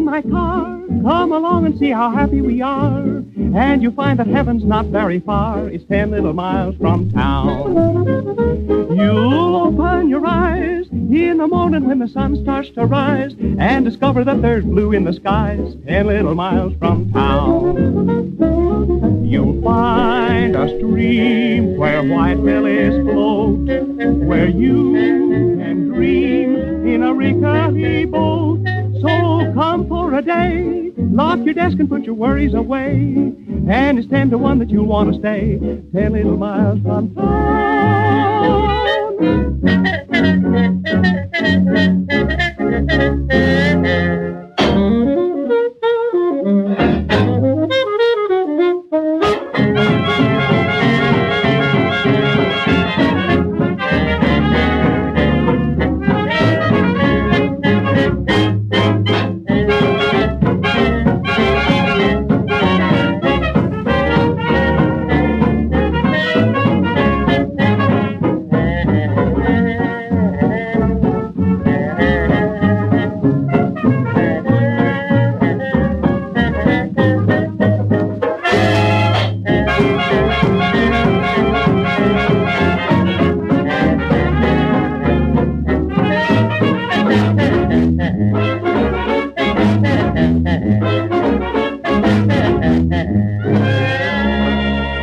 in my car. Come along and see how happy we are. And you'll find that heaven's not very far. It's 10 little miles from town. You'll open your eyes in the morning when the sun starts to rise and discover that there's blue in the skies 10 little miles from town. You'll find a stream where white lilies float, where you can dream in a rickety boat. So come for a day, lock your desk and put your worries away, and it's 10 to 1 that you'll want to stay 10 little miles from town.